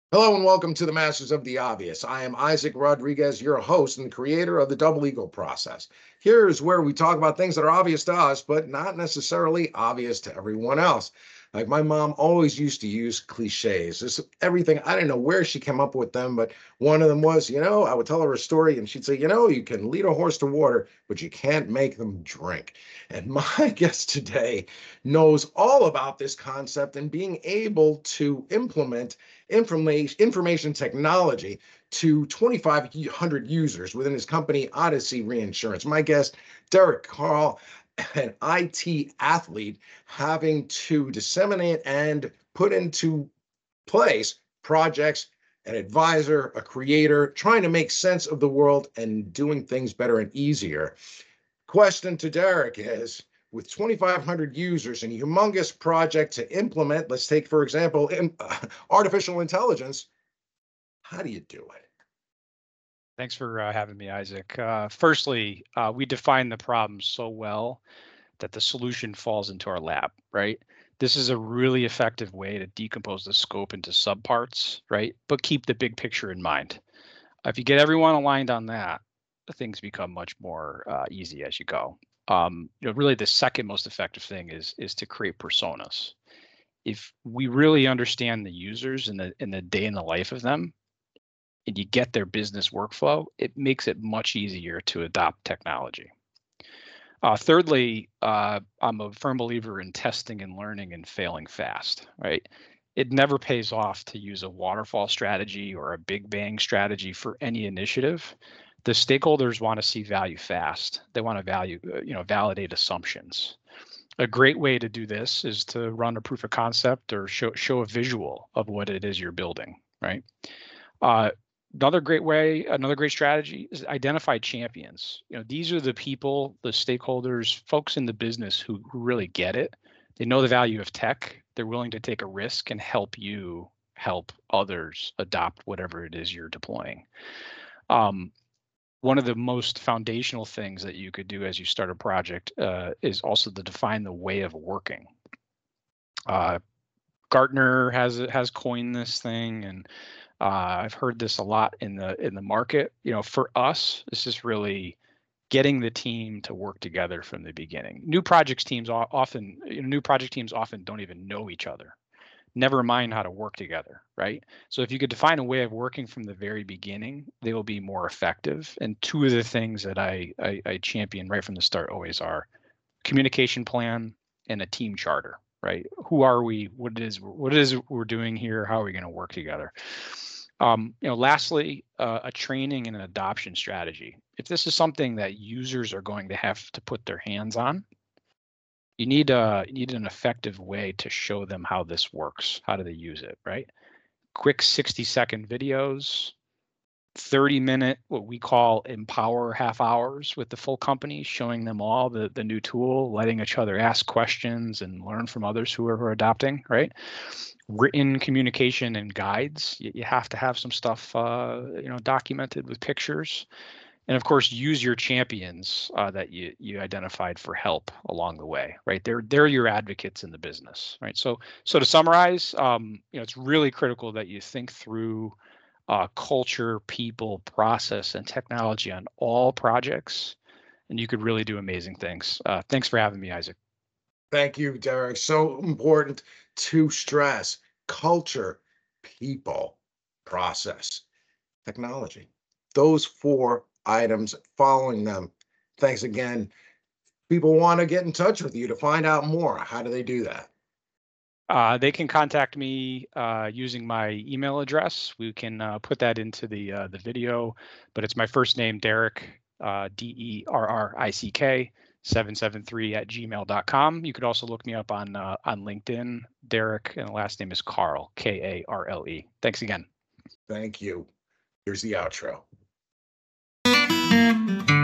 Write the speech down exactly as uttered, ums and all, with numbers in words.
Hello and welcome to the Masters of the Obvious. I am Isaac Rodriguez, your host and creator of the Double Eagle Process. Here's where we talk about things that are obvious to us, but not necessarily obvious to everyone else. Like my mom always used to use cliches. This everything. I don't know where she came up with them, but one of them was, you know, I would tell her a story and she'd say, you know, you can lead a horse to water, but you can't make them drink. And my guest today knows all about this concept and being able to implement information information technology to twenty-five hundred users within his company Odyssey Reinsurance. My guest, Derek Carl, an I T athlete, having to disseminate and put into place projects, an advisor, a creator, trying to make sense of the world and doing things better and easier. Question to Derek is, with twenty-five hundred users and a humongous project to implement, let's take, for example, in, uh, artificial intelligence, how do you do it? Thanks for uh, having me, Isaac. Uh, firstly, uh, we define the problem so well that the solution falls into our lap, right? This is a really effective way to decompose the scope into subparts, right? But keep the big picture in mind. If you get everyone aligned on that, things become much more uh, easy as you go. Um, you know, really, the second most effective thing is is to create personas. If we really understand the users and the in the day in the life of them, and you get their business workflow, it makes it much easier to adopt technology. Uh, thirdly, uh, I'm a firm believer in testing and learning and failing fast, right? It never pays off to use a waterfall strategy or a big bang strategy for any initiative. The stakeholders want to see value fast. They want to value, uh, you know, validate assumptions. A great way to do this is to run a proof of concept or show show a visual of what it is you're building, right? Uh, Another great way, another great strategy is identify champions. You know, these are the people, the stakeholders, folks in the business who, who really get it. They know the value of tech. They're willing to take a risk and help you help others adopt whatever it is you're deploying. Um, One of the most foundational things that you could do as you start a project uh, is also to define the way of working. Uh, Gartner has has coined this thing, and uh, I've heard this a lot in the in the market. You know, for us, this is really getting the team to work together from the beginning. New projects teams often, you know, new project teams often don't even know each other. Never mind how to work together, right? So if you could define a way of working from the very beginning, they will be more effective. And two of the things that I I, I champion right from the start always are communication plan and a team charter, right? Who are we? What it is? What it is we're doing here? How are we going to work together? Um, you know, lastly, uh, a training and an adoption strategy. If this is something that users are going to have to put their hands on, you need a you need an effective way to show them how this works. How do they use it, right? Quick sixty second videos, thirty minute, what we call empower half hours with the full company, showing them all the, the new tool, letting each other ask questions and learn from others who are adopting, right? Written communication and guides. You, you have to have some stuff, uh, you know, documented with pictures. And of course, use your champions uh, that you you identified for help along the way, right? They're they're your advocates in the business, right? So so to summarize, um, you know, it's really critical that you think through uh, culture, people, process, and technology on all projects, and you could really do amazing things. Uh, thanks for having me, Isaac. Thank you, Derek. So important to stress culture, people, process, technology. Those four items, following them. Thanks again. People want to get in touch with you to find out more. How do they do that? Uh, they can contact me uh, using my email address. We can uh, put that into the uh, the video, but it's my first name, Derrick, uh, D E R R I C K, seven seven three at gmail dot com. You could also look me up on uh, on LinkedIn, Derrick, and the last name is Carl, K A R L E. Thanks again. Thank you. Here's the outro.